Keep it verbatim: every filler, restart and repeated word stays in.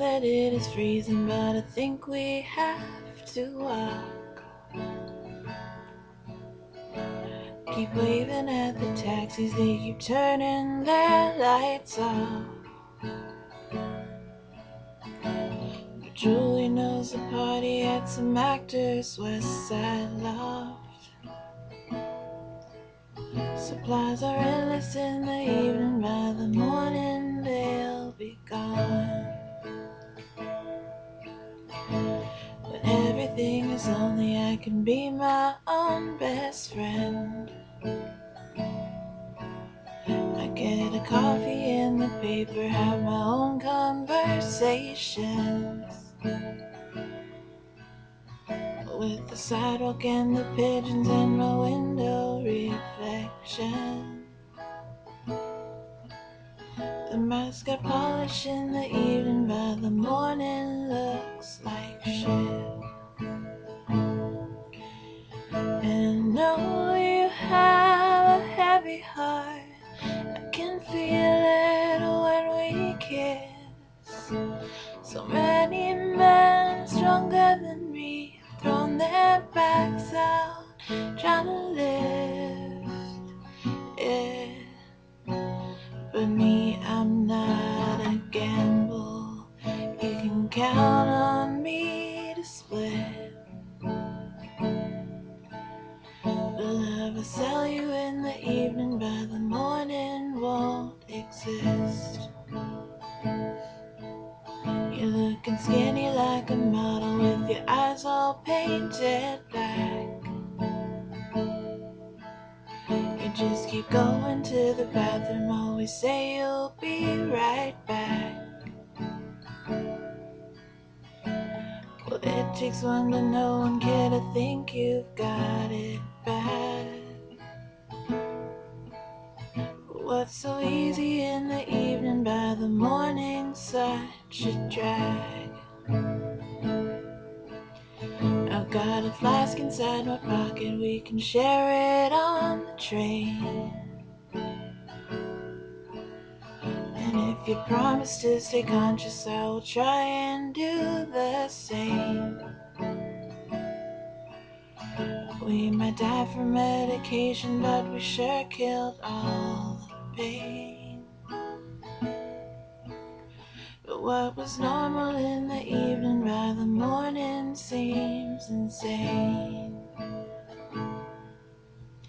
that it is freezing, but I think we have to walk. Keep waving at the taxis, they keep turning their lights off. But Julie knows the party at some actors' West Side loft. Supplies are endless in the evening, by the morning they'll be gone. When everything is lonely, I can be my own best friend. I get a coffee in the paper, have my own conversations with the sidewalk and the pigeons in my window reflection. The mask got polish in the evening, by the morning looks like shit. And I know you have a heavy heart, I can feel it when we kiss. So many men stronger than me have thrown their backs out, trying to lift it. But me, I'm not a gamble. You can count on me to split. The love I sell you in the evening, by the morning won't exist. You're looking skinny like a model, with your eyes all painted black. You just keep going to the bathroom, always say you'll be right back. Well, it takes one to know and care to think you've got it bad. But what's so easy in the evening, by the morning such a drag. I've got a flask inside my pocket, we can share it on the train. And if you promise to stay conscious, I will try and do the same. We might die from medication, but we sure killed all the pain. But what was normal in the evening, by the morning seems insane.